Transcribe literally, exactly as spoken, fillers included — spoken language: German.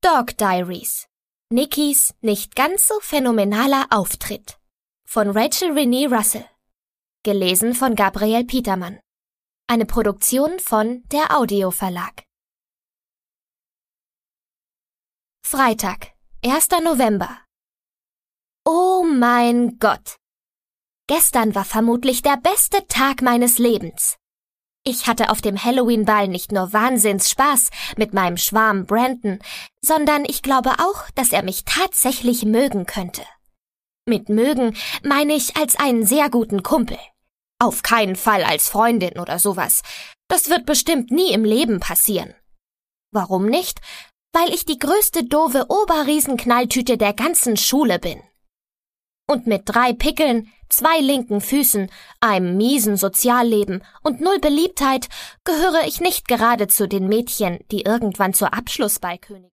Dog Diaries. Nickys nicht ganz so phänomenaler Auftritt. Von Rachel Renee Russell. Gelesen von Gabriel Petermann. Eine Produktion von der Audio Verlag. Freitag, erster November. Oh mein Gott! Gestern war vermutlich der beste Tag meines Lebens. Ich hatte auf dem Halloween-Ball nicht nur Wahnsinnsspaß mit meinem Schwarm Brandon, sondern ich glaube auch, dass er mich tatsächlich mögen könnte. Mit mögen meine ich als einen sehr guten Kumpel. Auf keinen Fall als Freundin oder sowas. Das wird bestimmt nie im Leben passieren. Warum nicht? Weil ich die größte doofe Oberriesenknalltüte der ganzen Schule bin. Und mit drei Pickeln, zwei linken Füßen, einem miesen Sozialleben und null Beliebtheit gehöre ich nicht gerade zu den Mädchen, die irgendwann zur Abschlussballkönigin